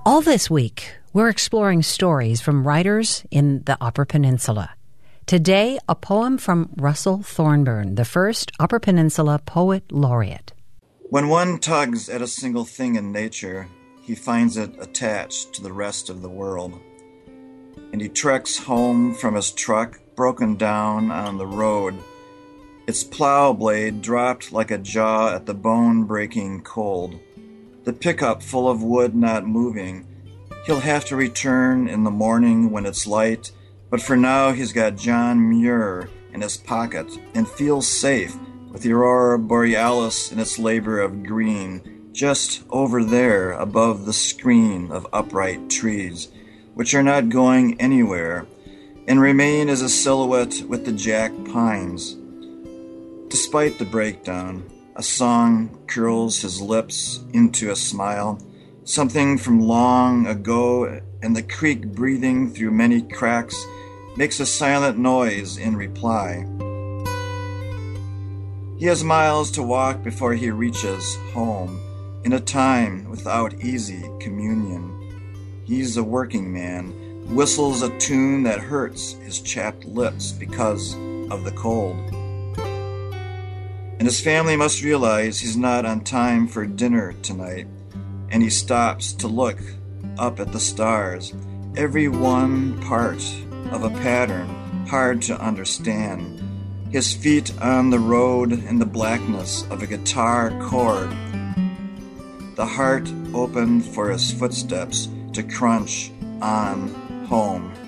All this week, we're exploring stories from writers in the Upper Peninsula. Today, a poem from Russell Thornburn, the first Upper Peninsula Poet Laureate. When one tugs at a single thing in nature, he finds it attached to the rest of the world. And he treks home from his truck, broken down on the road, its plow blade dropped like a jaw at the bone-breaking cold. The pickup full of wood not moving. He'll have to return in the morning when it's light, but for now he's got John Muir in his pocket and feels safe with the aurora borealis in its labor of green, just over there above the screen of upright trees, which are not going anywhere, and remain as a silhouette with the jack pines. Despite the breakdown, a song curls his lips into a smile, something from long ago, and the creek breathing through many cracks makes a silent noise in reply. He has miles to walk before he reaches home, in a time without easy communion. He's a working man, whistles a tune that hurts his chapped lips because of the cold. And his family must realize he's not on time for dinner tonight, and he stops to look up at the stars, every one part of a pattern hard to understand. His feet on the road in the blackness of a guitar chord, the heart opened for his footsteps to crunch on home.